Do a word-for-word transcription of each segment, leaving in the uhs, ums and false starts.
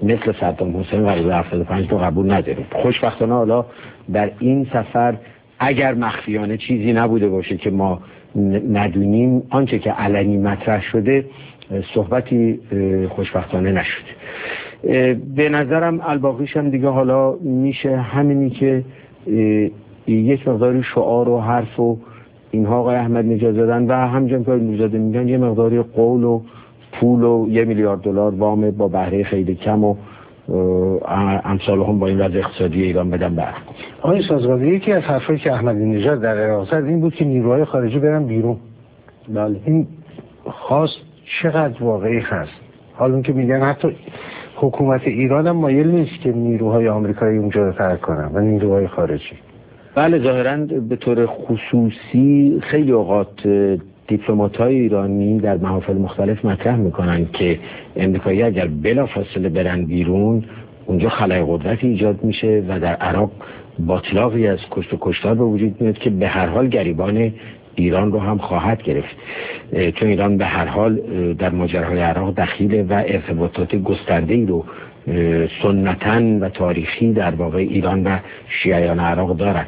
مثل صدام حسین قرارداد هفتاد و پنج رو قبول نداریم. خوشبختانه حالا در این سفر اگر مخفیانه چیزی نبوده باشه که ما ندونیم، آنچه که علنی مطرح شده صحبتی خوشبختانه نشده. به نظرم الباقیش هم دیگه حالا میشه همینی که یک مقداری شعار و حرف و اینها آقای احمد نژاد زدن و همچنین که نژاد میگن یه مقداری قول و پول و یه میلیارد دلار وام با بهره خیلی کم و امثال هم با این وضع اقتصادی ایران بدن بر. آقای سازگاری، یکی از حرفایی که احمد نژاد در عراق زد این بود که نیروهای خارجی برن بیرون. بله. این خواست چقدر واقعی هست؟ حالا که میگن حتی حکومت ایران هم مایل نیست که نیروهای آمریکایی اونجا رو ترک کنن و نیروهای خارجی. بله، ظاهراً به طور خصوصی خیلی اوقات دیپلمات‌های ایرانی در محافل مختلف مطرح میکنن که امریکایی اگر بلافاصله برن بیرون اونجا خلای قدرتی ایجاد میشه و در عراق باطلاقی از کشت و کشتار به وجود میاد که به هر حال گریبان ایران رو هم خواهد گرفت، چون ایران به هر حال در ماجراهای عراق دخیله و ارتباطات گسترده‌ای رو سنتاً و تاریخی در واقع ایران و شیعیان عراق دارند.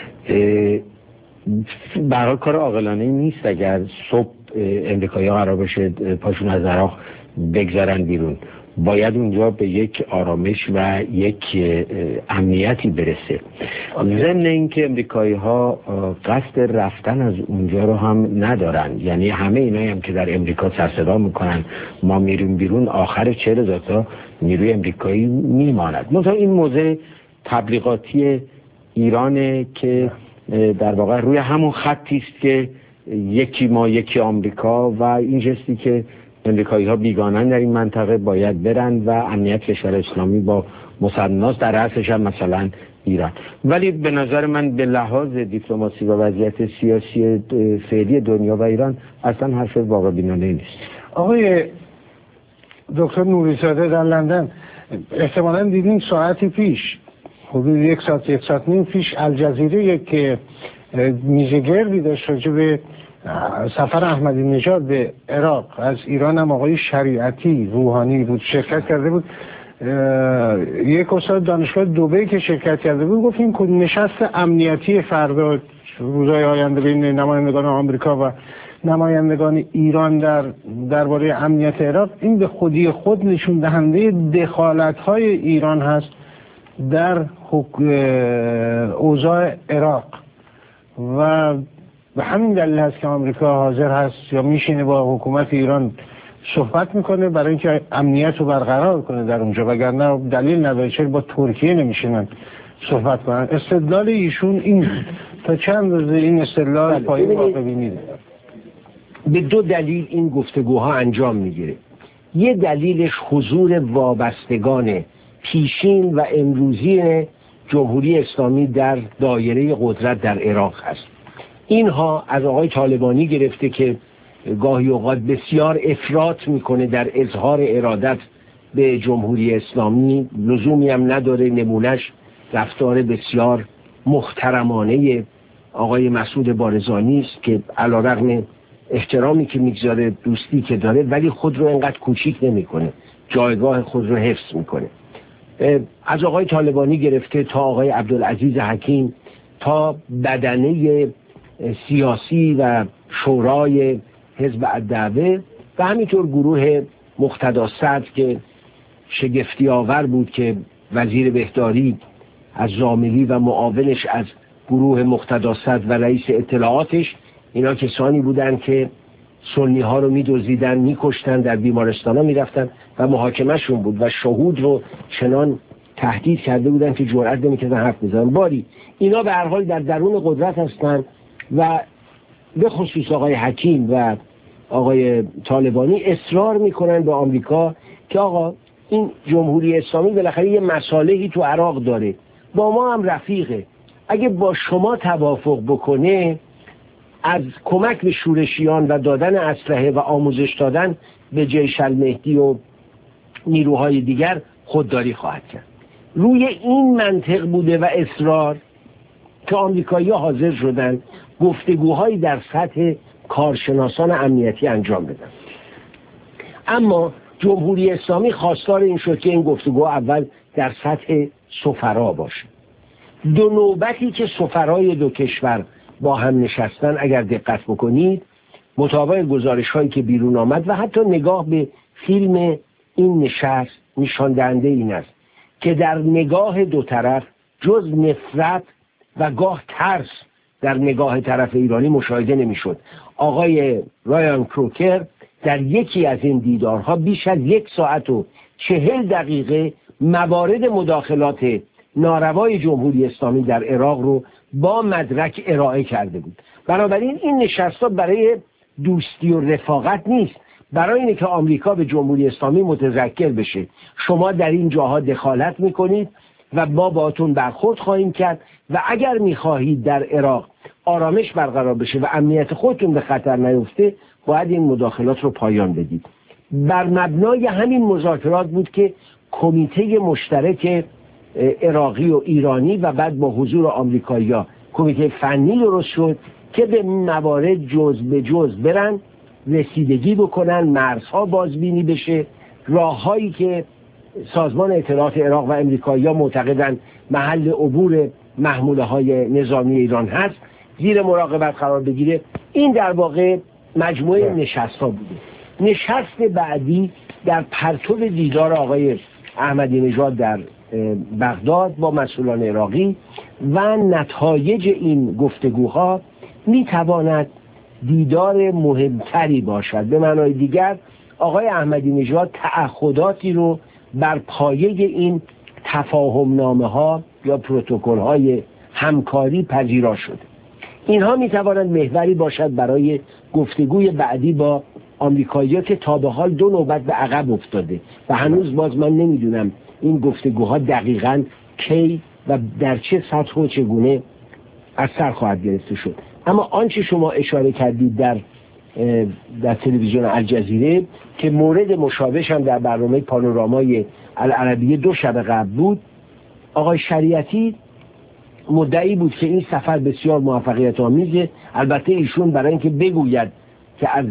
برای کار عاقلانه نیست اگر صبح امریکایی‌ها قرار بشه پاشون از عراق بگذارن بیرون. باید اونجا به یک آرامش و یک امنیتی برسه. ضمن اینکه امریکایی‌ها قصد رفتن از اونجا رو هم ندارن، یعنی همه اینایی هم که در امریکا سر صدا میکنن ما میریم بیرون، آخر چهل هزار تا نیروی امریکایی میماند. مثلا این موضع تبلیغاتی ایرانه که در واقع روی همون خطی است که یکی ما یکی آمریکا و این جستی که امریکایی ها بیگانن در این منطقه باید برن و امنیت کشور اسلامی با مسلماناست، در رأسش هم مثلا ایران. ولی به نظر من به لحاظ دیپلماسی و وضعیت سیاسی فعلی دنیا و ایران اصلا حرف واقع بینانه نیست. آقای دکتر نوری‌زاده در لندن احتمالاً دیدین ساعتی پیش، حدود یک ساعت یک ساعت نیم پیش، الجزیره یک میزگردی داشت راجع به سفر احمدی نژاد به عراق. از ایران هم آقای شریعتی روحانی بود شرکت کرده بود، یک استاد دانشگاه دبی که شرکت کرده بود گفت این نشست امنیتی فردا روزهای آینده بین نمایندگان آمریکا و نمایندگان ایران در درباره امنیت عراق، این به خودی خود نشون دهنده دخالت‌های ایران هست در اوضاع عراق و به همین دلیل هست که آمریکا حاضر هست یا میشینه با حکومت ایران صحبت میکنه برای اینکه امنیت رو برقرار کنه در اونجا، وگرنه دلیل نداره چرا با ترکیه نمیشینن صحبت کنن. استدلال ایشون این تا چند روزه این استدلال پایین واقع بینید؟ به دو دلیل این گفتگوها انجام میگیره. یه دلیلش حضور وابستگان پیشین و امروزی جمهوری اسلامی در دایره قدرت در عراق هست. اینها از آقای طالبانی گرفته که گاهی اوقات بسیار افراط میکنه در اظهار ارادت به جمهوری اسلامی، لزومی هم نداره، نمونش رفتار بسیار محترمانه آقای مسعود بارزانی است که علیرغم احترامی که میگذاره، دوستی که داره، ولی خود رو انقدر کوچیک نمیکنه، جایگاه خود رو حفظ میکنه. از آقای طالبانی گرفته تا آقای عبدالعزیز حکیم تا بدنه سیاسی و شورای حزب الدعوه و همینطور گروه مقتدا صدر که شگفتی آور بود که وزیر بهداری از زاملی و معاونش از گروه مقتدا صدر و رئیس اطلاعاتش، اینا کسانی بودن که سنی ها رو می‌دزدیدن، می‌کشتن، در بیمارستان ها می‌رفتن و محاکمه شون بود و شهود رو چنان تهدید کرده بودن که جرئت نمی‌کردن حرف بزنن. باری اینا به هر حال در درون قدرت هستن و به خصوص آقای حکیم و آقای طالبانی اصرار میکنن به آمریکا که آقا این جمهوری اسلامی بالاخره یه مصالحی تو عراق داره، با ما هم رفیقه، اگه با شما توافق بکنه از کمک به شورشیان و دادن اسلحه و آموزش دادن به جیش المهدی و نیروهای دیگر خودداری خواهد کرد. روی این منطق بوده و اصرار که آمریکایی‌ها حاضر شدن گفتگوهایی در سطح کارشناسان امنیتی انجام بدن. اما جمهوری اسلامی خواستار این شد که این گفتگو اول در سطح سفرا باشه. دو نوبتی که سفرای دو کشور با هم نشستن اگر دقت بکنید مطابق گزارش هایی که بیرون آمد و حتی نگاه به فیلم این نشست نشان دهنده این است که در نگاه دو طرف جز نفرت و گاه ترس در نگاه طرف ایرانی مشاهده نمیشد. آقای رایان کروکر در یکی از این دیدارها بیش از یک ساعت و چهل دقیقه موارد مداخلات ناروای جمهوری اسلامی در عراق رو با مدرک ارائه کرده بود. بنابراین این نشست‌ها برای دوستی و رفاقت نیست، برای اینه که آمریکا به جمهوری اسلامی متذکر بشه شما در این جاها دخالت میکنید و ما باهاتون برخورد خواهیم کرد و اگر میخواهید در عراق آرامش برقرار بشه و امنیت خودتون به خطر نیفته باید این مداخلات رو پایان بدید. بر مبنای همین مذاکرات بود که کمیته مشترک عراقی و ایرانی و بعد با حضور آمریکایی‌ها کمیته فنی درست شد که به موارد جز به جز برن رسیدگی بکنن، مرزها بازبینی بشه، راههایی که سازمان اطلاعات عراق و امریکایی‌ها معتقدن محل عبور محموله های نظامی ایران هست زیر مراقبت قرار بگیره. این در واقع مجموعه نشست ها بوده. نشست بعدی در پرتو دیدار آقای احمدی نژاد در بغداد با مسئولان عراقی و نتایج این گفتگوها میتواند دیدار مهمتری باشد. به معنای دیگر آقای احمدی نژاد تعهداتی رو بر پایه این تفاهم نامه ها یا پروتکل های همکاری پذیرا شده. اینها میتوانند محوری باشد برای گفتگوی بعدی با آمریکایی‌ها که تا به حال دو نوبت به عقب افتاده و هنوز باز من نمیدونم این گفتگوها دقیقاً کی و در چه سطح و چگونه از سر خواهد گرفته شد. اما آنچه شما اشاره کردید در در تلویزیون الجزیره که مورد مشابهش هم در برنامه پانورامای العربیه دو شب قبل بود، آقای شریعتی مدعی بود که این سفر بسیار موفقیت آمیزه. البته ایشون برای اینکه بگوید که از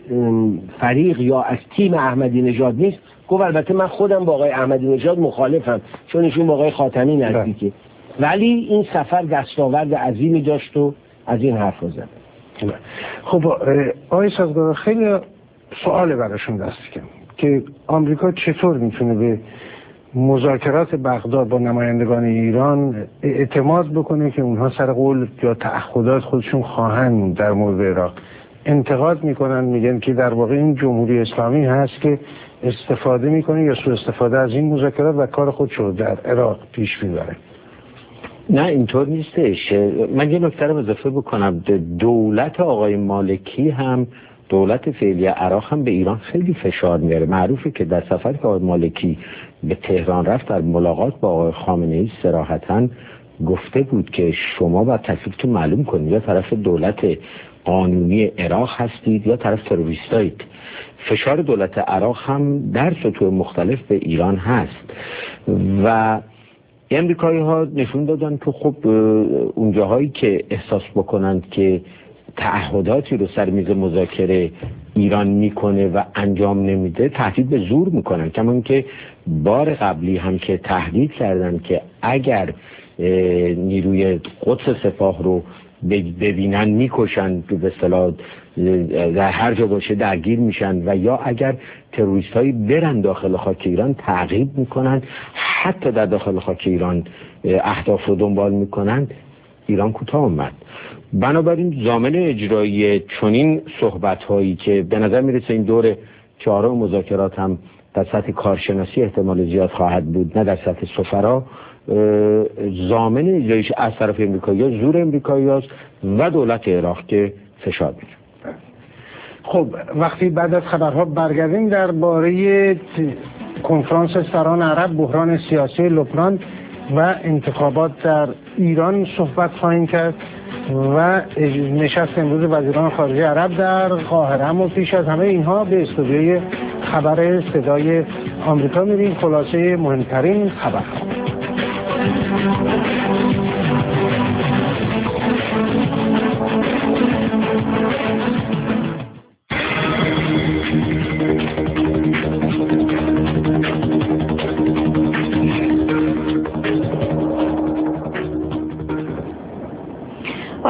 فریق یا از تیم احمدی نژاد نیست گفت البته من خودم با آقای احمدی نژاد مخالفم چون ایشون با آقای خاتمی نزدیکه، ولی این سفر دستاورد عظیمی داشت و از این حرف زد. خب آقای سازگار خیلی سوال براشون دست کم که آمریکا چطور میتونه به مذاکرات بغداد با نمایندگان ایران اعتماد بکنه که اونها سر قول یا تعهدات خودشون خواهند در مورد عراق. انتقاد میکنن، میگن که در واقع این جمهوری اسلامی هست که استفاده میکنه یا سوء استفاده از این مذاکرات و کار خودشو در عراق پیش میبره. نه اینطور نیستش. من یه نکته رو اضافه بکنم. دولت آقای مالکی هم دولت فعلی عراق هم به ایران خیلی فشار میاره. معروفه که در سفری که آقای مالکی به تهران رفت در ملاقات با آقای خامنه ای صراحتاً گفته بود که شما باید تکلیفتون معلوم کنید، یا طرف دولت قانونی عراق هستید یا طرف تروریستایید. فشار دولت عراق هم در سطوح مختلف به ایران هست و امریکایی ها نشون دادن که خب اون جاهایی که احساس بکنند که تعهداتی رو سر میز مذاکره ایران میکنه و انجام نمیده تهدید به زور میکنن. کما اینکه بار قبلی هم که تهدید کردن که اگر نیروی قدس سپاه رو ببینن میکشن، به اصطلاح در هر جا باشه درگیر میشن و یا اگر تروریست هایی برن داخل خاک ایران تعقیب میکنن، حتی در داخل خاک ایران اهداف رو دنبال میکنن. ایران کوتاه اومد. بنابراین ضامن اجرایی چنین صحبت هایی که به نظر میرسه این دور چهارم مذاکرات هم در سطح کارشناسی احتمال زیاد خواهد بود نه در سطح سفرا، ضامن اجرایش از طرف امریکایی‌ها زور امریکایی‌هاست و دولت عراق که فشار میاره. خب وقتی بعد از خبرها برگردیم درباره کنفرانس سران عرب، بحران سیاسی لبنان و انتخابات در ایران صحبت خواهیم کرد و نشست امروز وزیران خارجه عرب در قاهره. اما پیش از همه اینها به استودیوی خبر صدای آمریکا میریم. خلاصه مهمترین خبرها.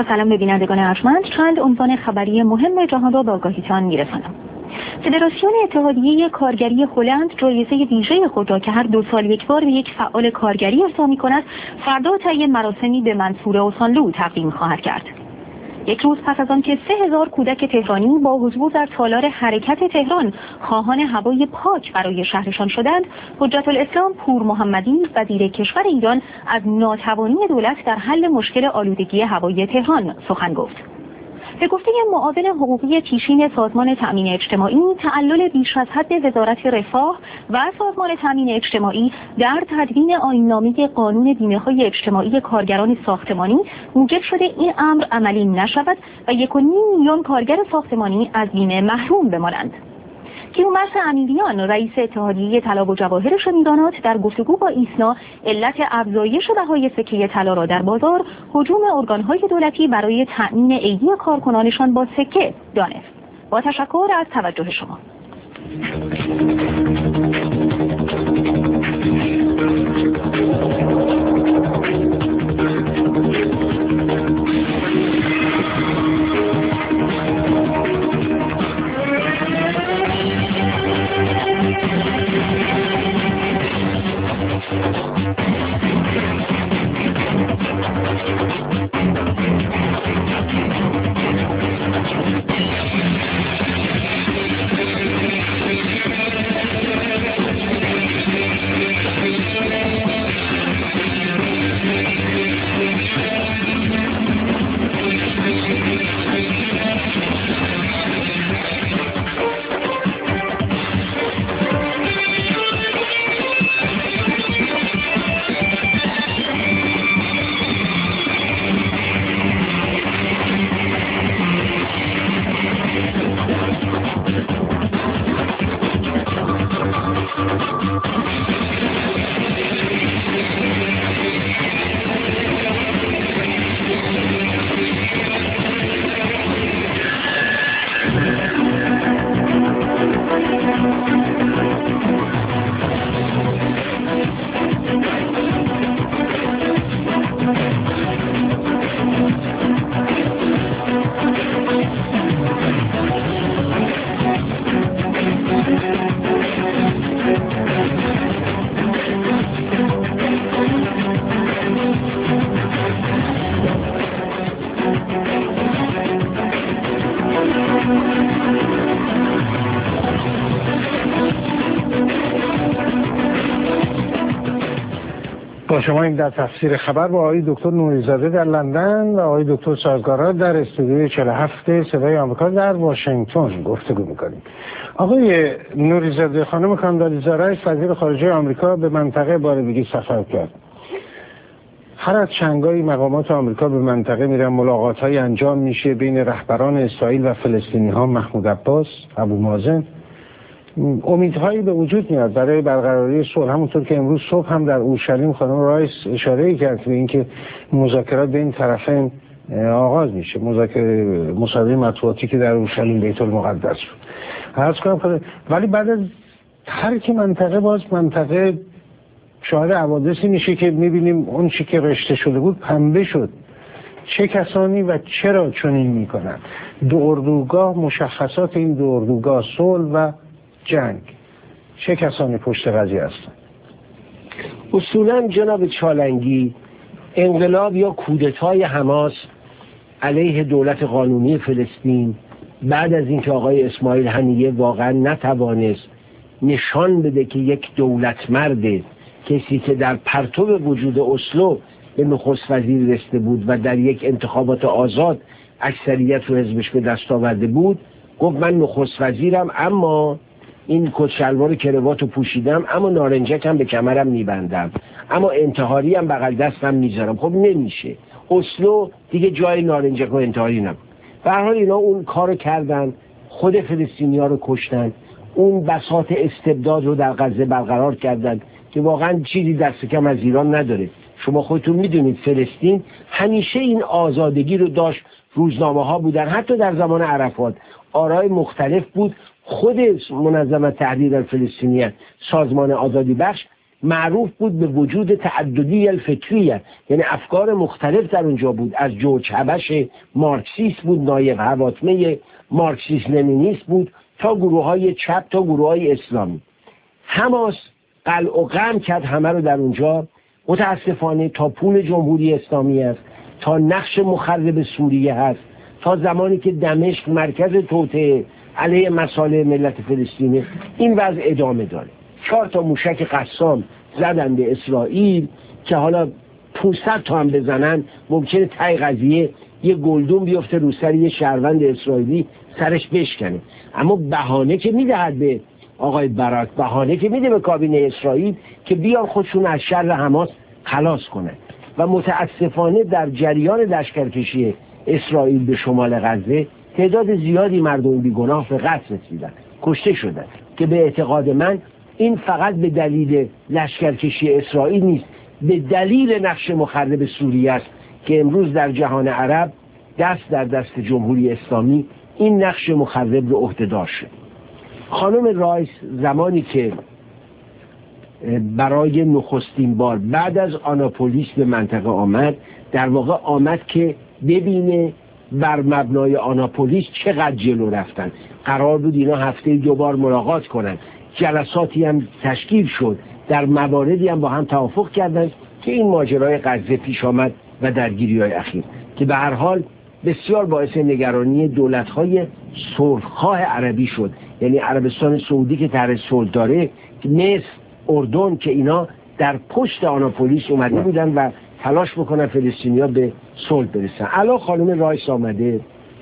با سلام به بینندگان ارجمند، چند عنوان خبری مهم جهان را به آگاهیتان می‌رسانم. فدراسیون اتحادیه کارگری هلند جایزه ویژه خود را که هر دو سال یک بار به یک فعال کارگری ارسا می‌کند، فردا طی مراسمی به منصور اوسانلو تقدیم خواهد کرد. یک روز پس از آن که سه هزار کودک تهرانی با حضور در تالار حرکت تهران خواهان هوای پاک برای شهرشان شدند، حجت الاسلام پور محمدی وزیر کشور ایران از ناتوانی دولت در حل مشکل آلودگی هوای تهران سخن گفت. به گفته معاون حقوقی پیشین سازمان تأمین اجتماعی، تعلل بیش از حد وزارت رفاه و سازمان تأمین اجتماعی در تدوین آیین‌نامه قانون بیمه‌های اجتماعی کارگران ساختمانی موجب شده این امر عملی نشود و یک و نیم میلیون کارگر ساختمانی از بیمه محروم بمانند. کیومرث امیریان رئیس اتحادیه طلا و جواهر شمیرانات در گفتگو با ایسنا علت افزایش بهای سکه طلا را در بازار هجوم ارگان‌های دولتی برای تأمین ایدی کارکنانشان با سکه دانست. با تشکر از توجه شما. با شما این در تفسیر خبر با آقای دکتر نوری‌زاده در لندن و آقای دکتر سازگارا در استودیوی چهل و هفت صدای آمریکا در واشنگتن گفتگو می‌کنیم. آقای نوری‌زاده، خانم کاندالیزا رایس وزیر خارجه آمریکا به منطقه باربیگی سفر کرد. هر از چنگایی مقامات آمریکا به منطقه میرن، ملاقات‌های انجام میشه بین رهبران اسرائیل و فلسطینی‌ها، محمود عباس، ابو مازن. امیدهایی به وجود میاد برای برقراری صلح، همونطور که امروز صبح هم در اورشلیم خانم رایس اشاره کرد به اینکه مذاکرات بین طرفین آغاز میشه، مذاکره مصاحبه مطبوعاتی که در اورشلیم بیت المقدس شد. عرض کنم ولی بعد از ترک منطقه باز منطقه شاهد حوادثی میشه که میبینیم اون چی که رشته شده بود پنبه شد. چه کسانی و چرا چنین میکنن؟ دو اردوگاه، مشخصات این دو اردوگاه، صلح و جنگ، چه کسانی پشت قضیه هستند؟ اصولا جناب چالنگی، انقلاب یا کودتای حماس علیه دولت قانونی فلسطین بعد از اینکه آقای اسماعیل هنیه واقعا نتوانست نشان بده که یک دولت مرده، کسی که در پرتو وجود اسلو به نخست وزیر رسیده بود و در یک انتخابات آزاد اکثریت رو حزبش به دست آورده بود، گفت من نخست وزیرم اما این کت شلوار کرواتو پوشیدم، اما نارنجک هم به کمرم میبندم، اما انتحاری هم بغل دستم میذارم. خب نمیشه. اسلو دیگه جای نارنجک و انتحاری نبود. به هر حال اینا اون کارو کردن، خود فلسطینی‌ها رو کشتن، اون بساط استبداد رو در غزه برقرار کردن که واقعا چیزی دست کم از ایران نداره. شما خودتون میدونید فلسطین همیشه این آزادگی رو داشت، روزنامه ها بودن، حتی در زمان عرفات آرای مختلف بود. خود منظمه تحریر الفلسطینیه، سازمان آزادی بخش، معروف بود به وجود تعددی الفکریه، یعنی افکار مختلف در اونجا بود. از جورج هبش مارکسیست بود، نایب حواتمه مارکسیست لنینیست بود، تا گروه های چپ تا گروه های اسلامی. حماس قلع و قم کرد همه رو در اونجا. متاسفانه تا پول جمهوری اسلامی است، تا نقش مخرب سوریه هست، تا زمانی که دمشق مرکز توطئه علیه مصالح ملت فلسطینه، این وضع ادامه داره. چهار تا موشک قسام زدن به اسرائیل که حالا پانصد تا هم بزنن ممکنه تای قضیه یه گلدون بیفته رو سر یه شهروند اسرائیلی سرش بشکنه. اما بهانه که میدهد به آقای باراک، بهانه که میده به کابینه اسرائیل که بیان خودشون از شر حماس خلاص کنن. و متاسفانه در جریان لشکرکشی اسرائیل به شمال غزه تعداد زیادی مردم بیگناه به قتل رسیدن، کشته شدن، که به اعتقاد من این فقط به دلیل لشکرکشی اسرائیل نیست، به دلیل نقش مخرب سوریه است که امروز در جهان عرب دست در دست جمهوری اسلامی این نقش مخرب رو عهده‌دار شد. خانم رایس زمانی که برای نخستین بار بعد از آناپولیس به منطقه آمد، در واقع آمد که ببینه بر مبنای آناپولیس چقدر جلو رفتن. قرار بود اینا هفته دو بار ملاقات کنن، جلساتی هم تشکیل شد، در مواردی هم با هم توافق کردن که این ماجرای غزه پیش آمد و درگیری‌های اخیر که به هر حال بسیار باعث نگرانی دولت‌های صلح‌خواه عربی شد. یعنی عربستان سعودی که طرح صلح داره، مصر، اردن، که اینا در پشت آناپولیس اومده بودن و تلاش بکنن فلسطینی‌ها به صلح برسن. الان خانم رایس آمده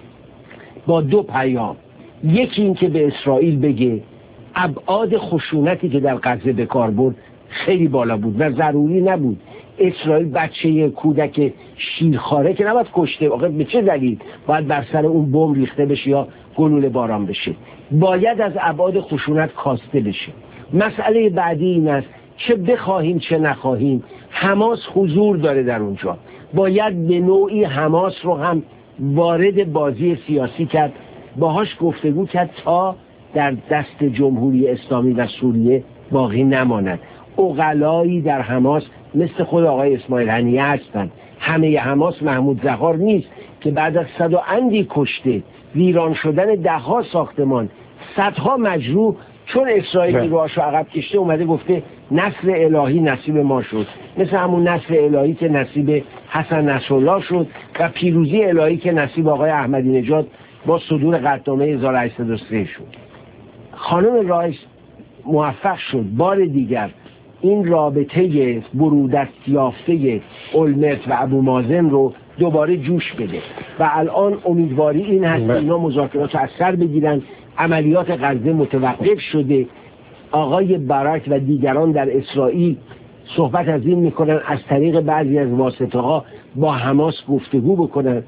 با دو پیام. یکی این که به اسرائیل بگه ابعاد خشونتی که در غزه به کار برد خیلی بالا بود و ضروری نبود اسرائیل بچه کودک شیرخواره که نباید کشته. آخه به چه دلیل باید بر سر اون بمب ریخته بشه یا گلوله باران بشه؟ باید از ابعاد خشونت کاسته بشه. مسئله بعدی این است چه بخواهیم چه نخواهیم حماس حضور داره در اونجا. باید به نوعی حماس رو هم وارد بازی سیاسی کرد، باهاش گفتگو کرد تا در دست جمهوری اسلامی و سوریه باقی نماند. عقلایی در حماس مثل خود آقای اسماعیل هنیه هستند. همه حماس محمود ظهار نیست که بعد از صد و اندی کشته، ویران شدن ده ها ساختمان، صدها مجروح، چون اسرائیل نیروهاشو عقب کشته اومده گفته نصر الهی نصیب ما شد، مثل همون نصر الهی که نصیب حسن نصرالله شد و پیروزی الهی که نصیب آقای احمدی نژاد با صدور قطعنامه هزار و هشتصد و سه شد. خانم رایس موفق شد بار دیگر این رابطه برودت یافته اولمرت و ابو مازن رو دوباره جوش بده و الان امیدواری این هست که اینا مذاکرات رو از سر بگیرن. عملیات غزه متوقف شده. آقای باراک و دیگران در اسرائیل صحبت از این میکنن از طریق بعضی از واسطه ها با حماس گفتگو بکنن.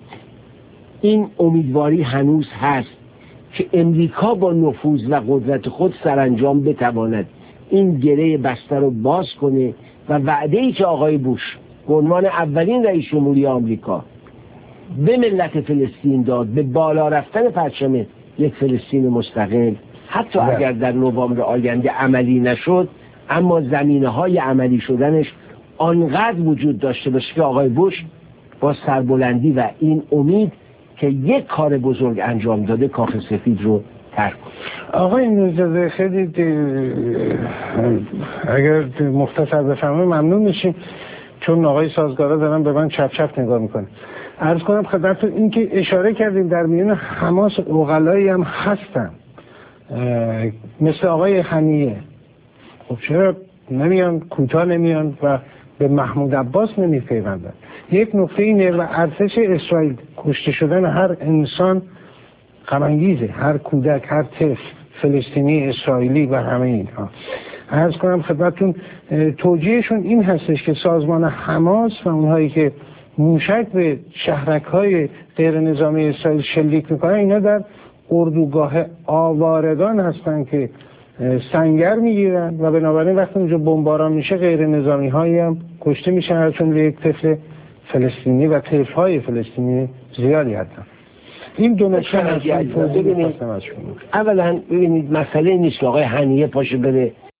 این امیدواری هنوز هست که امریکا با نفوذ و قدرت خود سرانجام بتواند این گره بسته رو باز کنه و وعده‌ای که آقای بوش به عنوان اولین رئیس جمهوری آمریکا به ملت فلسطین داد، به بالا رفتن پرچم یک فلسطین مستقل، حتی ده. اگر در نوامبر آینده عملی نشد، اما زمینه‌های عملی شدنش آنقدر وجود داشته باشه که آقای بوش با سربلندی و این امید که یک کار بزرگ انجام داده کاخ سفید رو ترک کنه. آقای نوری‌زاده خیلی اگر مختصر بفهمه ممنون میشیم، چون آقای سازگارا دارن به من چپ چپ نگاه میکنه. عرض کنم خدمتتون این که اشاره کردیم در میان حماس عقلایی هم هستن مثل آقای هنیه. خب چرا نمیان کوتاه نمیان و به محمود عباس نمیپیوندن؟ یک نکته اینه و ارتش اسرائیل کشته شدن هر انسان غم انگیزه، هر کودک، هر طفل فلسطینی، اسرائیلی و همه اینها. عرض کنم خدمتتون توجیهشون این هستش که سازمان حماس و اونهایی که موشک به شهرک‌های غیر نظامی اسرائیل شلیک میکنن اینا در اردوگاه آوارگان هستن که سنگر میگیرن و بنابراین وقتی اونجا بمباران میشه غیر نظامی هایی هم کشته میشن، از جمله یک طفل فلسطینی و طفل‌های فلسطینی زیادی هستن. این دو نکته از اولا ببینید مسئله نیست که آقای هنیه پاشه بره